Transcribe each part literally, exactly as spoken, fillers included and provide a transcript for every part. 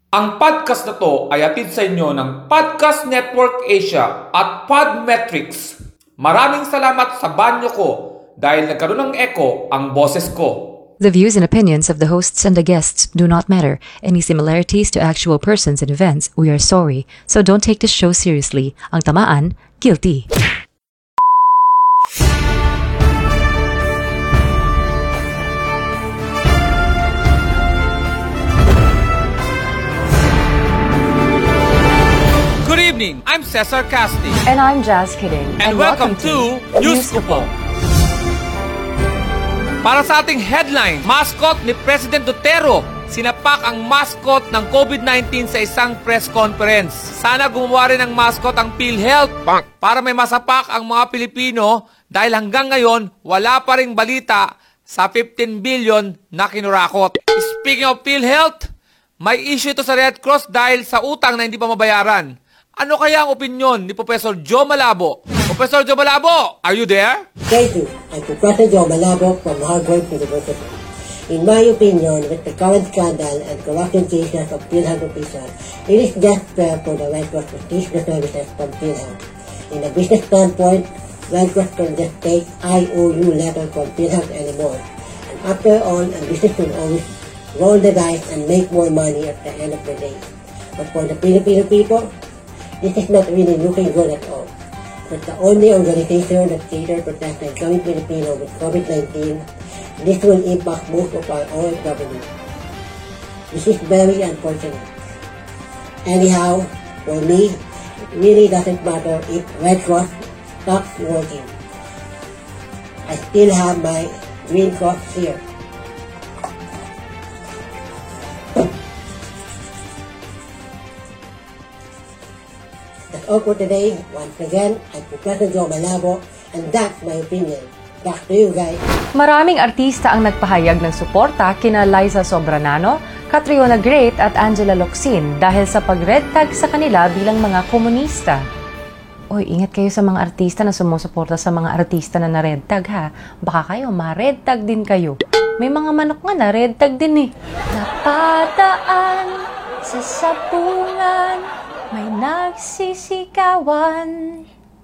Ang podcast na to ay hatid sa inyo ng Podcast Network Asia at Podmetrics. Maraming salamat sa banyo ko dahil nagkaroon ng echo ang boses ko. The views and opinions of the hosts and the guests do not matter. Any similarities to actual persons and events, we are sorry. So don't take this show seriously. Ang tamaan, guilty. Good evening, I'm Cesar Casti. And I'm Jazz Kidding. And, and welcome, welcome to News Kupo. Para sa ating headline, mascot ni President Duterte, sinapak ang mascot ng COVID nineteen sa isang press conference. Sana gumawa rin ng mascot ang PhilHealth para may masapak ang mga Pilipino dahil hanggang ngayon wala pa ring balita sa fifteen billion na kinurakot. Speaking of PhilHealth, may issue to sa Red Cross dahil sa utang na hindi pa mabayaran. Ano kaya ang opinyon ni Professor Joe Malabo? Professor Joe Malabo, are you there? Thank you. I'm Professor Joe Malabo from Harvard University. In my opinion, with the current scandal and corruption cases of PhilHealth officials, it is just fair for the Red Cross to cease the services from PhilHealth. In a business standpoint, Red Cross can just take I O U letter from PhilHealth anymore. And after all, a business will always roll the dice and make more money at the end of the day. But for the Filipino people, this is not really looking good at all. It's the only organization that caters to protect the incoming Filipino with COVID nineteen. This will impact most of our own government. This is very unfortunate. Anyhow, for me, it really doesn't matter if Red Cross stops working. I still have my Green Cross here. That's all for today. Once again, I'm Professor Joe Malabo, and that's my opinion. Back to you guys. Maraming artista ang nagpahayag ng suporta kina Liza Sobranano, Catriona Great at Angela Locsin dahil sa pag-red tag sa kanila bilang mga komunista. Oy, ingat kayo sa mga artista na sumusuporta sa mga artista na na-red tag ha. Baka kayo ma-red tag din kayo. May mga manok nga na red tag din eh. Napadaan sa sabungan, may nagsisikawan.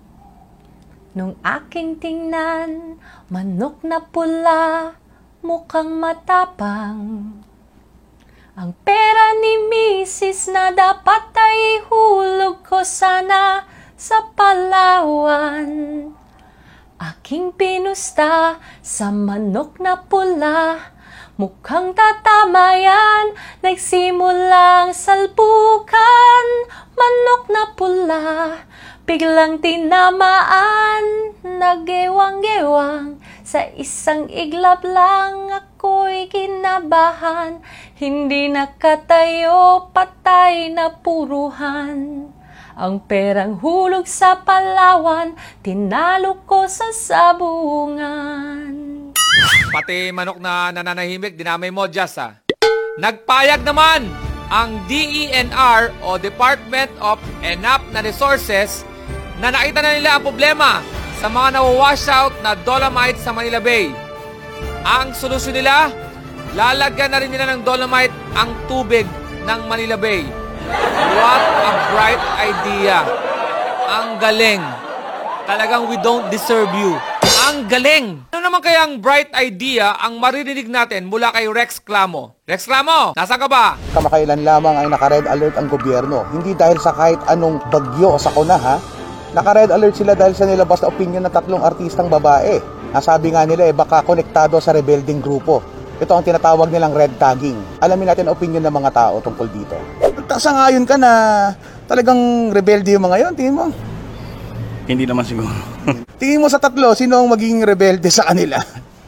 Nung aking tingnan, manok na pula, mukhang matapang. Ang pera ni misis na dapat ay hulog ko sana sa Palawan. Aking pinusta sa manok na pula, mukhang tatama yan, nagsimulang salpukan. Manok na pula, biglang tinamaan, nagewang-gewang. Sa isang iglap lang ako'y kinabahan, hindi nakatayo, patay na puruhan. Ang perang hulog sa Palawan, tinalo ko sa sabungan. Pati manok na nananahimik, dinamay mo, Jazz, ha? Nagpayag naman ang D E N R o Department of Enough na Resources na nakita na nila ang problema sa mga nawawash out na dolomite sa Manila Bay. Ang solusyon nila, lalagyan na rin nila ng dolomite ang tubig ng Manila Bay. What a bright idea. Ang galing. Talagang we don't deserve you. Ang galing! Ano naman kaya ang bright idea ang maririnig natin mula kay Rex Clamo? Rex Clamo, nasaan ka ba? Kamakailan lamang ay naka-red alert ang gobyerno. Hindi dahil sa kahit anong bagyo o sakuna ha. Naka-red alert sila dahil sa nilabas na opinion ng tatlong artistang babae. Nasabi nga nila eh baka konektado sa rebelding grupo. Ito ang tinatawag nilang red tagging. Alamin natin ang opinion ng mga tao tungkol dito. Sangayon ka na talagang rebelde yung mga yon, tingin mo? Hindi naman siguro. Tingin mo sa tatlo, sino ang maging rebelde sa kanila?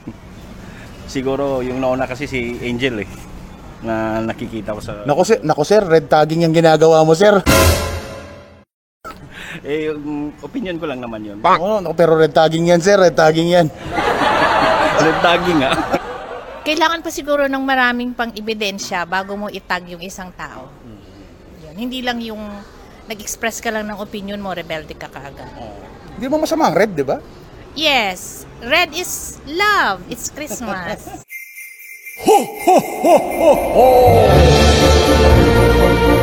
Siguro yung nauna kasi si Angel eh. Na nakikita ko sa... Naku sir, naku, sir red tagging yung ginagawa mo, sir. Eh, yung opinion ko lang naman yun. Oo, naku, pero red tagging yan, sir. Red tagging yan. Red tagging nga. Kailangan pa siguro ng maraming pang ebidensya bago mo itag yung isang tao. Yun. Hindi lang yung nag-express ka lang ng opinion mo, rebelde ka kaagad. Hindi mo masama ang red, di ba? Yes. Red is love. It's Christmas. Ho, ho, ho, ho, ho!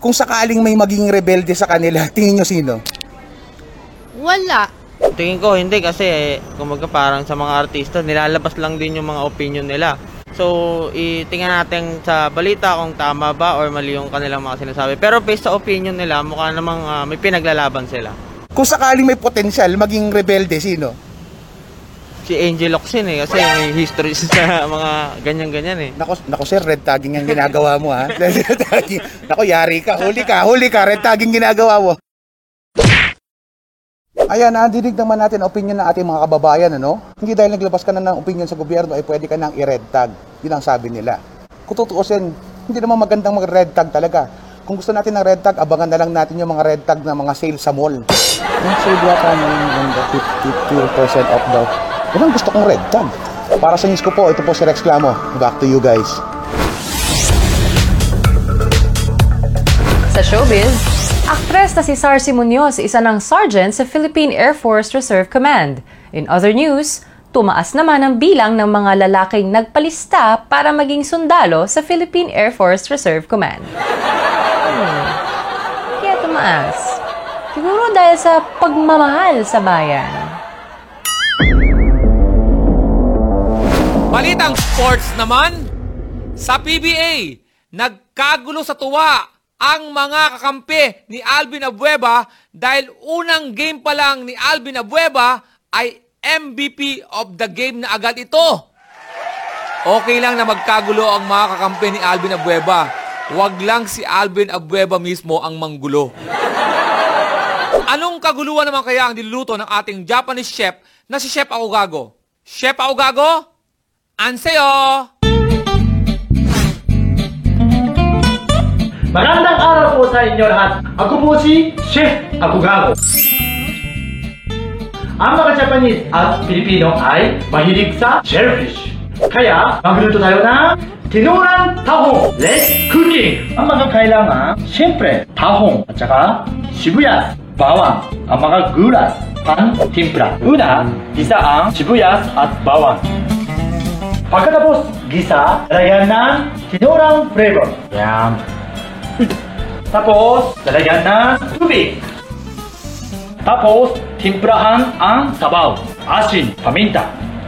Kung sakaling may maging rebelde sa kanila, tingin nyo sino? Wala. Tingin ko hindi kasi eh, kumbaga parang sa mga artista nilalabas lang din yung mga opinion nila. So, itingnan natin sa balita kung tama ba or mali yung kanilang mga sinasabi. Pero based sa opinion nila, mukha namang uh, may pinaglalaban sila. Kung sakaling may potensyal maging rebelde, sino? Si Angel Locsin eh, kasi may history sa mga ganyan-ganyan eh. Nako, nako sir, red tagging ang ginagawa mo ha. Nako, yari ka, huli ka, huli ka, red tagging ginagawa mo. Ayan, nandinig naman natin ang opinion ng ating mga kababayan, ano? Hindi dahil naglabas ka na ng opinion sa gobyerno ay pwede ka nang i-red tag. Yun ang sabi nila. Kung tutuusin, hindi naman magandang mag-red tag talaga. Kung gusto natin ng red tag, abangan na lang natin yung mga red tag ng mga sale sa mall. Yung sale yata ng fifty percent off daw. Yun ang gusto kong red tag. Para sa news ko po, ito po si Rex Clamo. Back to you guys. Sa showbiz, aktres na si Sarcy Munoz, isa ng sergeant sa Philippine Air Force Reserve Command. In other news, tumaas naman ang bilang ng mga lalaking nagpalista para maging sundalo sa Philippine Air Force Reserve Command. Hmm. Kaya tumaas. Siguro dahil sa pagmamahal sa bayan. Balitang sports naman, sa P B A, nagkagulo sa tuwa ang mga kakampi ni Alvin Abueva dahil unang game pa lang ni Alvin Abueva ay M V P of the game na agad ito. Okay lang na magkagulo ang mga kakampi ni Alvin Abueva. Huwag lang si Alvin Abueva mismo ang manggulo. Anong kaguluhan naman kaya ang niluluto ng ating Japanese chef na si Chef Aogago? Chef Aogago? Anseyo! Magandang araw po sa inyo lahat. Ako po si Chef Aogago. Ang mga Japanese at Pilipino ay mahilig sa shellfish. Kaya magluluto tayo ng tinurang tahong. Let's cooking! Ang mga kailangan, siyempre, tahong at saka sibuyas, bawang, ang mga gulay, pan, timpla. Una, gisa ang sibuyas at bawang. Pagkatapos gisa, lalagyan ng tinurang flavor. Yan. Tapos, lalagyan ng tubig. Tapos, timplahan ang sabaw, asin, paminta.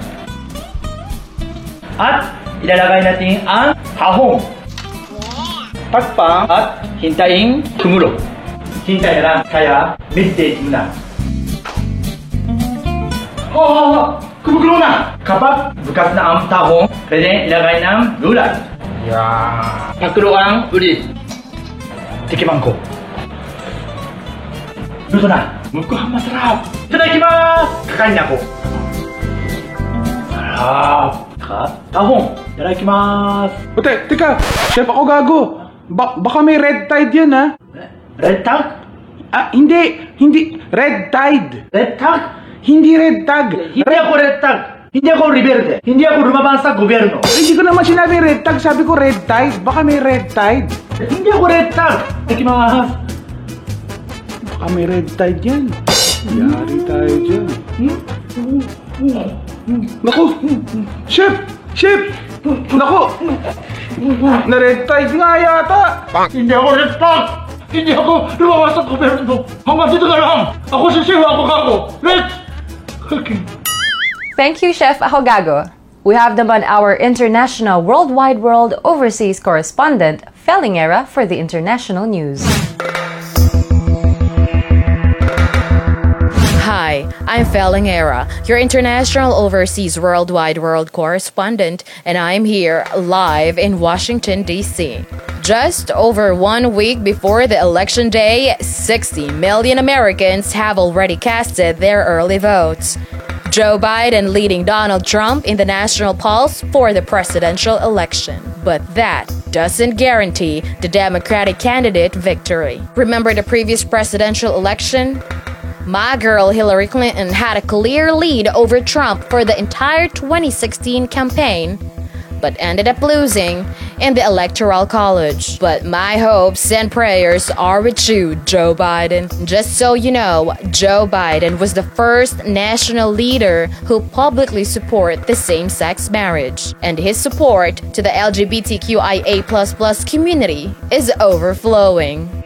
At ilalagay natin ang tahong. Takpan at hintayin kumulo. Hintayin lang, kaya mid-stage muna. Oh! Kumukulo na! Kapag bukas na ang tahong, pwede ilagay ng gulay. Yan. Pakuluan ulit. Tikiman ko. Luto na. Mukhang masarap. Itadakimasu! Kakain na ako. Sarap. Ka? Tahong. Itadakimasu. O, te, teka, Chef Aogago. Ba baka may red tide yan, ha? Red tag? Ah, hindi. Hindi. Red tide. Red tag? Hindi red tag. Hindi ako red tag. Hindi ako rebelde. Hindi ako lumabang sa gobyerno. Eh, hindi ko naman sinabi red tag. Sabi ko red tide. Baka may red tide. Hindi ako red tag. Itadakimasu. Baka may red tide yan. Yari tayo dyan. Naku! Chef! Chef! Naku! Na red tide nga yata! Hindi ako red tag. Hindi ako lumabang sa gobyerno. Hanggang dito na lang. Ako si Chef Aogago. Let's Thank you, Chef Aogago. We have naman our international worldwide world overseas correspondent, Felingera, for the international news. Hi, I'm Felingera, your international overseas worldwide world correspondent, and I'm here live in Washington, D C Just over one week before the election day, sixty million Americans have already casted their early votes. Joe Biden leading Donald Trump in the national polls for the presidential election. But that doesn't guarantee the Democratic candidate victory. Remember the previous presidential election? My girl Hillary Clinton had a clear lead over Trump for the entire twenty sixteen campaign, but ended up losing in the Electoral College. But my hopes and prayers are with you, Joe Biden. Just so you know, Joe Biden was the first national leader who publicly supported the same-sex marriage. And his support to the L G B T Q I A plus plus community is overflowing.